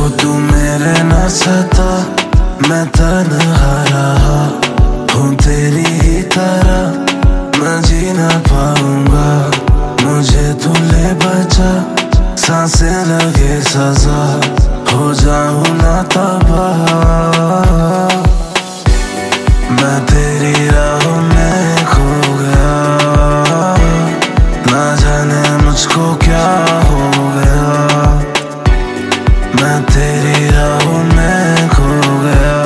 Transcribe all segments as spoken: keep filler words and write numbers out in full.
तू मेरे न सता, मैं तन्हा रहा हूँ तेरी ही तरह, मैं जी ना पाऊंगा, मुझे तू ले बचा, सांसें लगे सजा, हो जाऊं ना तबाह। मैं तेरी राहों में खो गया, ना जाने मुझको क्या हो गया। मैं तेरी राहों में खो गया,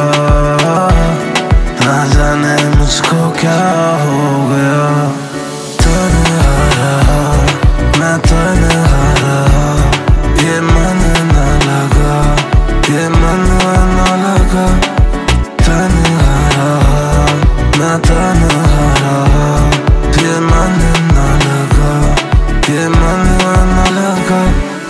ना जाने मुझको क्या हो गया। तन्हा रहा मैं तन्हा रहा, ये मन न लगा, ये मन न लगा। तन्हा रहा मैं तन्हा रहा, ये मन न लगा, ये मन न लगा।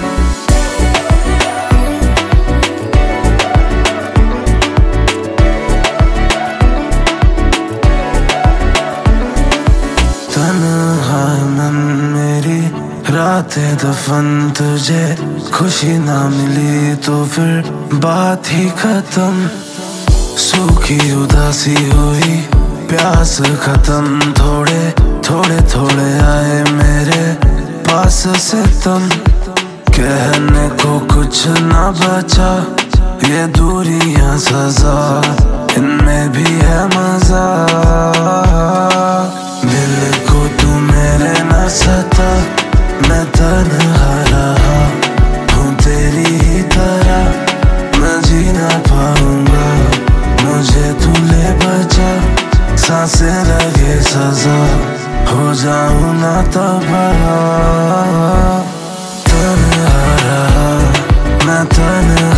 तन्हा मन मेरी रातें दफन, तुझे खुशी ना मिली तो फिर बात ही खत्म। सूखी उदासी हुई प्यास खत्म, थोड़े थोड़े थोड़े आए मेरे पास से तुम। कहने को कुछ ना बचा, ये दूरियां सजा, इनमें भी है मजा। दिल को तू मेरे न सता, मैं तन्हा रहा हूँ तेरी ही तरह, मैं जी ना पाऊंगा, मुझे तू ले बचा, सांसें लगे सजा, हो जाऊं ना तबाह। तन्हा रहा मैं तन्हा